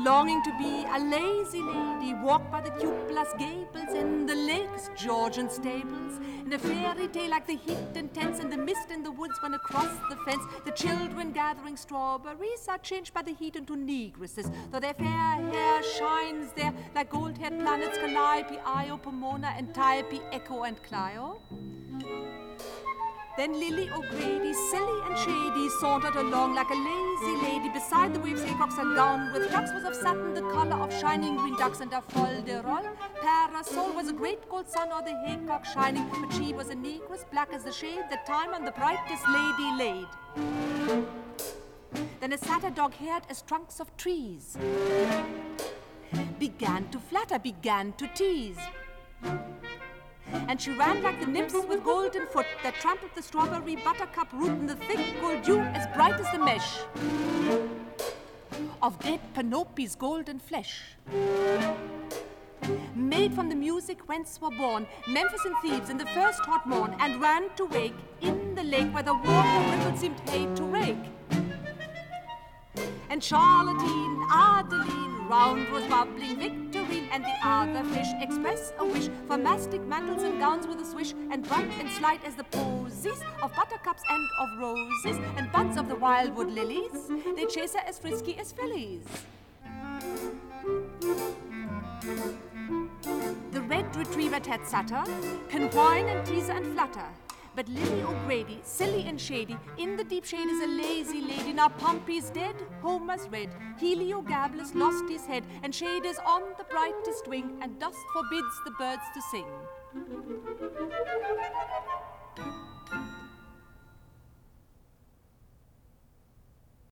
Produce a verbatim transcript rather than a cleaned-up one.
longing to be a lazy lady, walk by the cupolas, gables, in the lakes, Georgian stables, in a fairy tale like the heat and tents and the mist in the woods when across the fence the children gathering strawberries are changed by the heat into negresses, though their fair hair shines there like gold-haired planets Calliope, Io, Pomona, Antiope, Echo, and Clio. Then Lily O'Grady, silly and shady, sauntered along like a lazy lady. Beside the waves, haycocks are gowned with ducks was of satin, the color of shining green ducks, and a fol-de-rol parasol was a great gold sun or the haycock shining. But she was a negress, black as the shade that time on the brightest lady laid. Then a satyr, dog-haired as trunks of trees, began to flatter, began to tease. And she ran like the nymphs with golden foot that trampled the strawberry buttercup root in the thick gold dew as bright as the mesh of dead Penelope's golden flesh. Made from the music whence were born Memphis and Thebes in the first hot morn, and ran to wake in the lake where the water rippled seemed hate to rake. And Charlottine, Adeline, round was bubbling Victorine, and the other fish express a wish for mastic mantles and gowns with a swish, and bright and slight as the posies of buttercups and of roses, and buds of the wildwood lilies. They chase her as frisky as fillies. The red retriever Ted Sutter can whine and tease and flutter. But Lily O'Grady, silly and shady, in the deep shade is a lazy lady. Now Pompey's dead, Homer's red, Heliogabalus lost his head, and shade is on the brightest wing, and dust forbids the birds to sing.